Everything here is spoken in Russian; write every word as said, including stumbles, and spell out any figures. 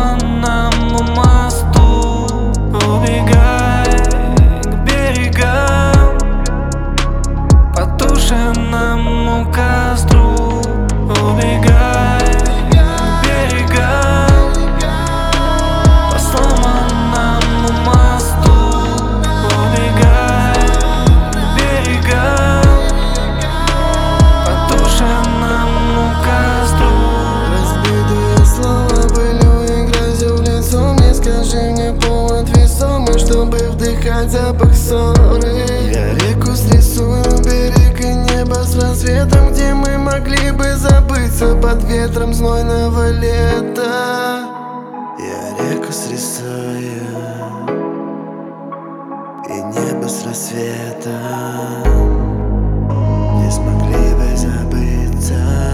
сломанному мосту, убегай к берегам, потушенному костру, убегай к берегам, по сломанному мосту, убегай к берегам, потушенному костру. Разбитые слова пылью и грязью в лицо. Мне скажи мне повод весомый, чтобы вдыхать запах ссоры. Я реку срисую, берег и небо с рассветом, где мы могли бы забыться под ветром знойного лета. Я реку срисую и небо с рассветом, где смогли бы забыться